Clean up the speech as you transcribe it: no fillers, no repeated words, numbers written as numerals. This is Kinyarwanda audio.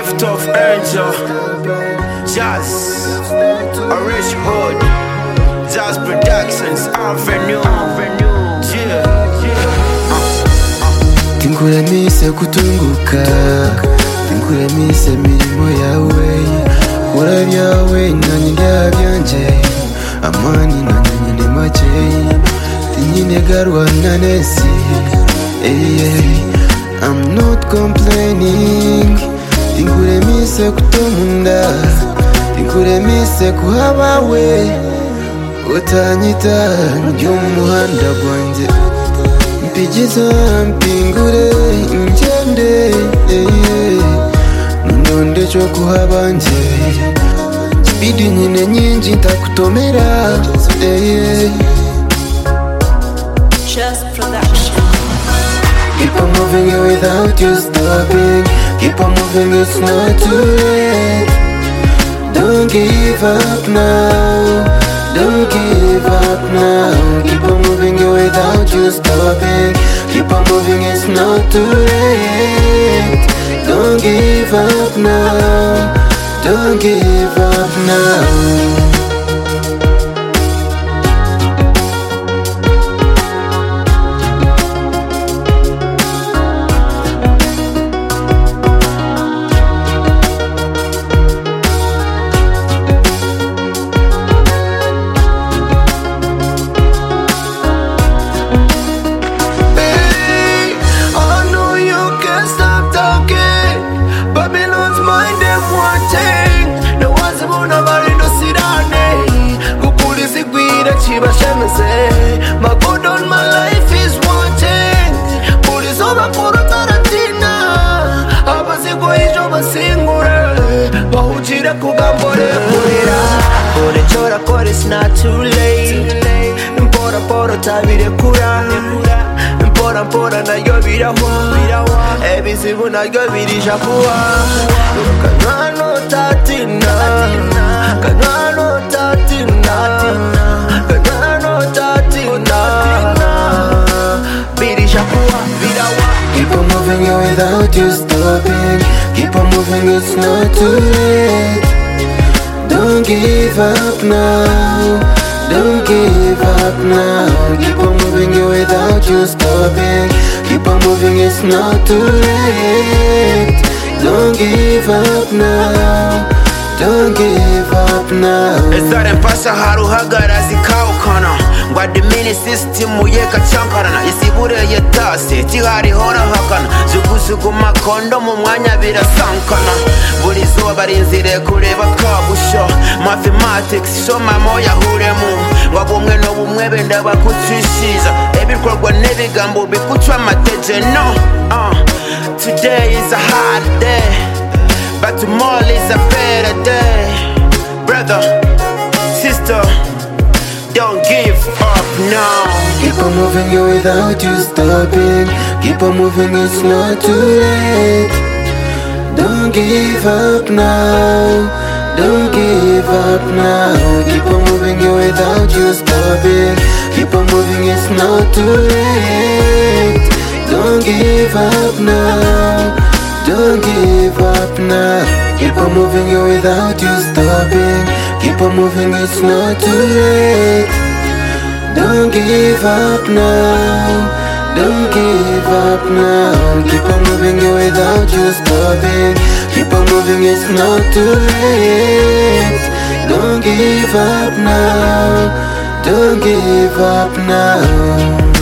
gift of angel. Jazz, a rich hood. Jazz Productions, Avenue. Tinkuremise kutunguka, tinkuremise mirimo yawe, kora byawe nanye ndabyanje, amani nanye nyine makeyi, tinyine garwa nanesi. I'm not complaining, tinkuremise kutomunda, tinkuremise kuhabawe, utanyita njyumuhanda gwanjye, mpigiza mpingure ingende, nundonde cyo kuhabanje, speed nyine nyinji ntakutomera. Just production. Keep on moving it without you stopping. Keep on moving, it's not too late. Don't give up now. Don't give up now. Keep on moving it without you stopping. Keep on moving, it's not too late. Don't give up now. Don't give up now. My good on my life is wanting. Police over Taratina. Abasigo ijo basingure. Bahujira kugambore kurira. Ore chora kore, it's not too late. Mpora tabire kura. Mpora na yo birahwa. Ebisibu na yo birisha kuwa. Kanwano tatina. Kanwano tatina. Keep on moving it without you stopping. Keep on moving, it's not too late. Don't give up now. Don't give up now. Keep on moving it without you stopping. Keep on moving, it's not too late. Don't give up now. Don't give up now. Ezare mpasha haruhagara zikawukana ngwadimini system yeka chankarana isibure yetase tihari hora hakana zugusugu makondo mu mwanya birasankana buri zuba barinzire kureba kabusho mathematics shoma moya huremu ngwabumwe no bumwe benda bakutshishiza ebikorwa nebigambo bikucwa mateje no. Today is a hard day, but tomorrow is a better day. Brother, sister, don't give up now. Keep on moving it without you stopping. Keep on moving, it's not too late. Don't give up now. Don't give up now. Keep on moving it without you stopping. Keep on moving, it's not too late. Don't give up now. Don't give up now. Keep on moving it without you stopping. Keep on moving, it's not too late. Don't give up now. Don't give up now. Keep on moving it without you stopping. Keep on moving, it's not too late. Don't give up now. Don't give up now.